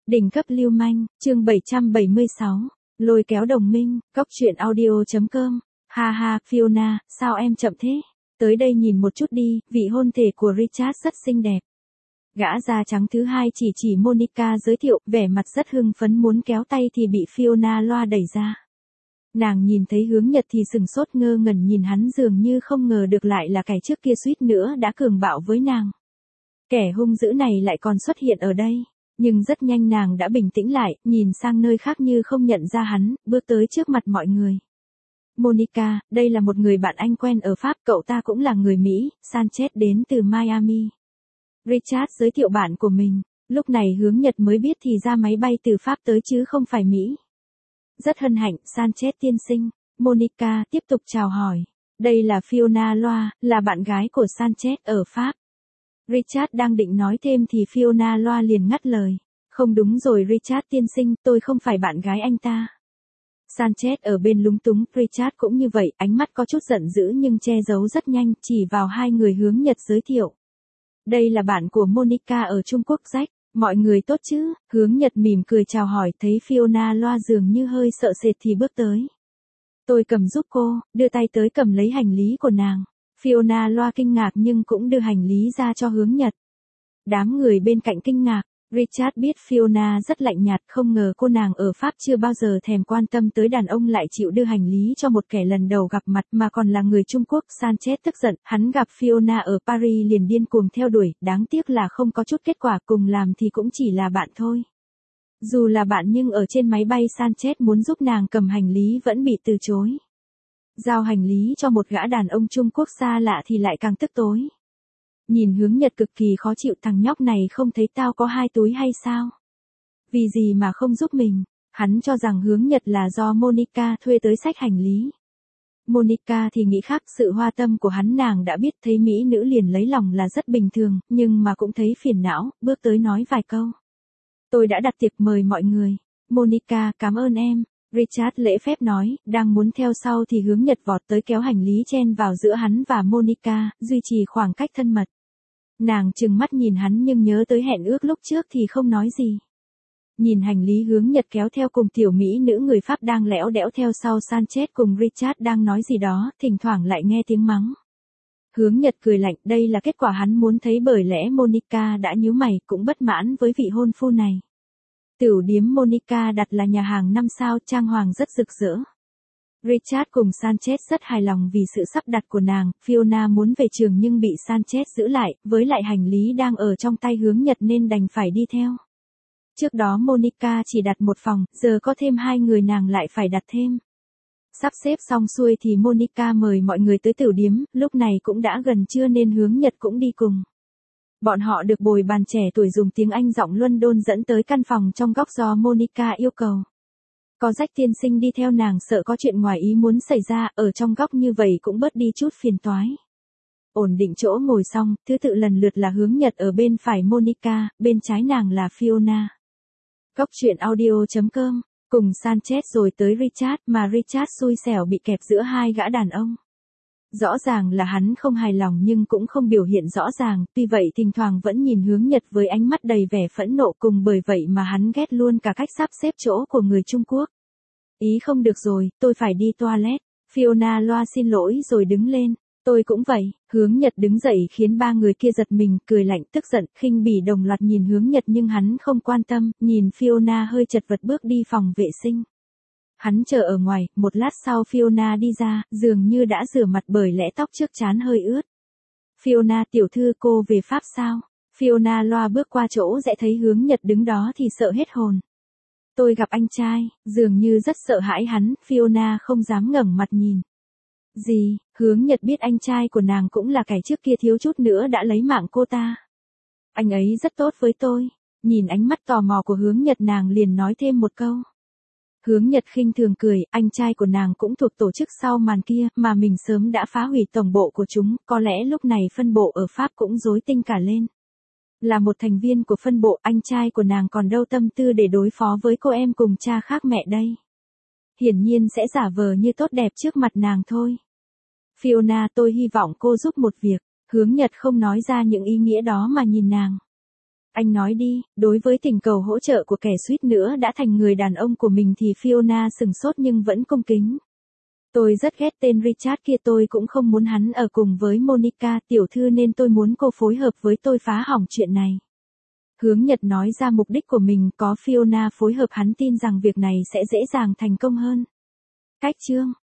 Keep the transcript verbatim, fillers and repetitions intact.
Đỉnh cấp lưu manh, chương bảy trăm bảy mươi sáu, lôi kéo đồng minh, cóc truyện audio chấm com. Ha ha, Fiona, sao em chậm thế? Tới đây nhìn một chút đi, vị hôn thê của Richard rất xinh đẹp. Gã da trắng thứ hai chỉ chỉ Monica giới thiệu, vẻ mặt rất hưng phấn muốn kéo tay thì bị Fiona loa đẩy ra. Nàng nhìn thấy Hướng Nhật thì sừng sốt ngơ ngẩn nhìn hắn dường như không ngờ được lại là kẻ trước kia suýt nữa đã cường bạo với nàng. Kẻ hung dữ này lại còn xuất hiện ở đây. Nhưng rất nhanh nàng đã bình tĩnh lại, nhìn sang nơi khác như không nhận ra hắn, bước tới trước mặt mọi người. Monica, đây là một người bạn anh quen ở Pháp, cậu ta cũng là người Mỹ, Sanchez đến từ Miami. Richard giới thiệu bạn của mình, lúc này Hướng Nhật mới biết thì ra máy bay từ Pháp tới chứ không phải Mỹ. Rất hân hạnh, Sanchez tiên sinh. Monica tiếp tục chào hỏi. Đây là Fiona Loa, là bạn gái của Sanchez ở Pháp. Richard đang định nói thêm thì Fiona Loa liền ngắt lời. Không đúng rồi Richard tiên sinh, tôi không phải bạn gái anh ta. Sanchez ở bên lúng túng, Richard cũng như vậy, ánh mắt có chút giận dữ nhưng che giấu rất nhanh, chỉ vào hai người Hướng Nhật giới thiệu. Đây là bạn của Monica ở Trung Quốc Jack, mọi người tốt chứ? Hướng Nhật mỉm cười chào hỏi, thấy Fiona Loa dường như hơi sợ sệt thì bước tới. Tôi cầm giúp cô, đưa tay tới cầm lấy hành lý của nàng. Fiona Loa kinh ngạc nhưng cũng đưa hành lý ra cho Hướng Nhật. Đám người bên cạnh kinh ngạc, Richard biết Fiona rất lạnh nhạt, không ngờ cô nàng ở Pháp chưa bao giờ thèm quan tâm tới đàn ông lại chịu đưa hành lý cho một kẻ lần đầu gặp mặt mà còn là người Trung Quốc. Sanchez tức giận, hắn gặp Fiona ở Paris liền điên cuồng theo đuổi, đáng tiếc là không có chút kết quả, cùng làm thì cũng chỉ là bạn thôi. Dù là bạn nhưng ở trên máy bay Sanchez muốn giúp nàng cầm hành lý vẫn bị từ chối. Giao hành lý cho một gã đàn ông Trung Quốc xa lạ thì lại càng tức tối. Nhìn Hướng Nhật cực kỳ khó chịu, thằng nhóc này không thấy tao có hai túi hay sao? Vì gì mà không giúp mình? Hắn cho rằng Hướng Nhật là do Monica thuê tới xách hành lý. Monica thì nghĩ khác, sự hoa tâm của hắn nàng đã biết, thấy mỹ nữ liền lấy lòng là rất bình thường, nhưng mà cũng thấy phiền não, bước tới nói vài câu. Tôi đã đặt tiệc mời mọi người. Monica, cảm ơn em. Richard lễ phép nói, đang muốn theo sau thì Hướng Nhật vọt tới kéo hành lý chen vào giữa hắn và Monica, duy trì khoảng cách thân mật. Nàng trừng mắt nhìn hắn nhưng nhớ tới hẹn ước lúc trước thì không nói gì. Nhìn hành lý Hướng Nhật kéo theo cùng tiểu mỹ nữ người Pháp đang lẽo đẽo theo sau Sanchez cùng Richard đang nói gì đó, thỉnh thoảng lại nghe tiếng mắng. Hướng Nhật cười lạnh, đây là kết quả hắn muốn thấy bởi lẽ Monica đã nhíu mày cũng bất mãn với vị hôn phu này. Tửu điếm Monica đặt là nhà hàng năm sao, trang hoàng rất rực rỡ. Richard cùng Sanchez rất hài lòng vì sự sắp đặt của nàng. Fiona muốn về trường nhưng bị Sanchez giữ lại, với lại hành lý đang ở trong tay Hướng Nhật nên đành phải đi theo. Trước đó Monica chỉ đặt một phòng, giờ có thêm hai người nàng lại phải đặt thêm. Sắp xếp xong xuôi thì Monica mời mọi người tới tửu điếm, lúc này cũng đã gần trưa nên Hướng Nhật cũng đi cùng. Bọn họ được bồi bàn trẻ tuổi dùng tiếng Anh giọng London dẫn tới căn phòng trong góc do Monica yêu cầu. Có Jack tiên sinh đi theo, nàng sợ có chuyện ngoài ý muốn xảy ra, ở trong góc như vậy cũng bớt đi chút phiền toái. Ổn định chỗ ngồi xong, thứ tự lần lượt là Hướng Nhật ở bên phải Monica, bên trái nàng là Fiona. Cóc truyện audio chấm com, cùng Sanchez rồi tới Richard, mà Richard xui xẻo bị kẹp giữa hai gã đàn ông. Rõ ràng là hắn không hài lòng nhưng cũng không biểu hiện rõ ràng, tuy vậy thỉnh thoảng vẫn nhìn Hướng Nhật với ánh mắt đầy vẻ phẫn nộ, cùng bởi vậy mà hắn ghét luôn cả cách sắp xếp chỗ của người Trung Quốc. Ý không được rồi, tôi phải đi toilet. Fiona Loa xin lỗi rồi đứng lên. Tôi cũng vậy. Hướng Nhật đứng dậy khiến ba người kia giật mình, cười lạnh, tức giận, khinh bỉ đồng loạt nhìn Hướng Nhật nhưng hắn không quan tâm, nhìn Fiona hơi chật vật bước đi phòng vệ sinh. Hắn chờ ở ngoài, một lát sau Fiona đi ra, dường như đã rửa mặt bởi lẽ tóc trước trán hơi ướt. Fiona tiểu thư, cô về Pháp sao? Fiona Loa bước qua chỗ sẽ thấy Hướng Nhật đứng đó thì sợ hết hồn. Tôi gặp anh trai, dường như rất sợ hãi hắn, Fiona không dám ngẩng mặt nhìn. Gì? Hướng Nhật biết anh trai của nàng cũng là kẻ trước kia thiếu chút nữa đã lấy mạng cô ta. Anh ấy rất tốt với tôi. Nhìn ánh mắt tò mò của Hướng Nhật nàng liền nói thêm một câu. Hướng Nhật khinh thường cười, anh trai của nàng cũng thuộc tổ chức sau màn kia, mà mình sớm đã phá hủy tổng bộ của chúng, có lẽ lúc này phân bộ ở Pháp cũng rối tinh cả lên. Là một thành viên của phân bộ, anh trai của nàng còn đâu tâm tư để đối phó với cô em cùng cha khác mẹ đây. Hiển nhiên sẽ giả vờ như tốt đẹp trước mặt nàng thôi. Fiona, tôi hy vọng cô giúp một việc. Hướng Nhật không nói ra những ý nghĩa đó mà nhìn nàng. Anh nói đi, đối với tình cầu hỗ trợ của kẻ suýt nữa đã thành người đàn ông của mình thì Fiona sừng sốt nhưng vẫn cung kính. Tôi rất ghét tên Richard kia, tôi cũng không muốn hắn ở cùng với Monica tiểu thư, nên tôi muốn cô phối hợp với tôi phá hỏng chuyện này. Hướng Nhật nói ra mục đích của mình, có Fiona phối hợp hắn tin rằng việc này sẽ dễ dàng thành công hơn. Cách chương